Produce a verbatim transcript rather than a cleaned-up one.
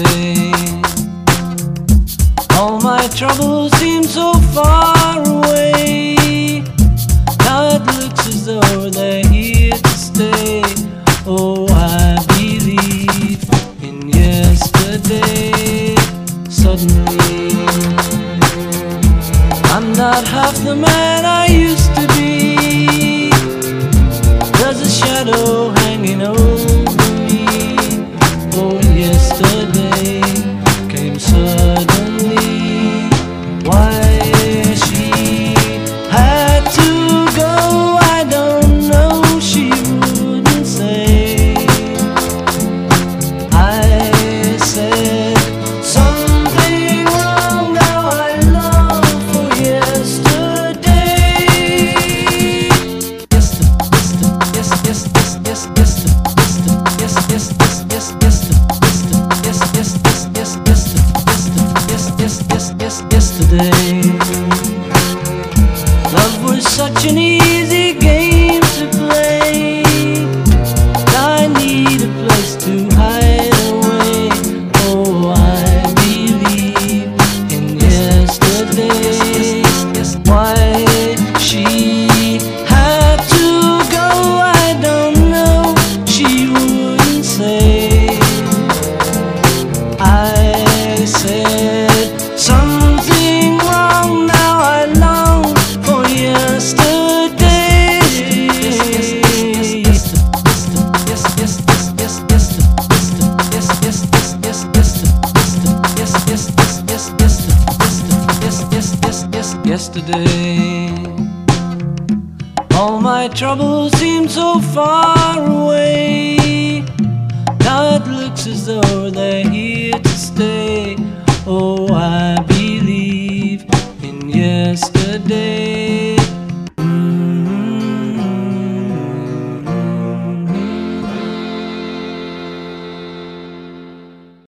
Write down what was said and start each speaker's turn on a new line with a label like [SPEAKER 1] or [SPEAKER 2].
[SPEAKER 1] yesterday. All my troubles seem so far away. Now it looks as though they're here to stay. Oh, I believe in yesterday. Suddenly, I'm not half the man I used to be. There's a shadow hanging over me. Oh, yesterday came suddenly. Why she had to go, I don't know, she wouldn't say. I said something wrong, now I long for yesterday. Yes, yes, yes, yes, yes, yes, yes, yes, yes, yes, yes, yes, yes, yes, yes, yes, yes, yesterday. Love was such an easy game to play. Now I need a place to hide away. Oh, I believe in yesterday. Why she had to go, I don't know, she wouldn't say. I said something wrong, now I long for yesterday. Yesterday, all my troubles seem so far away. Now it looks as though they're here to stay. Oh, I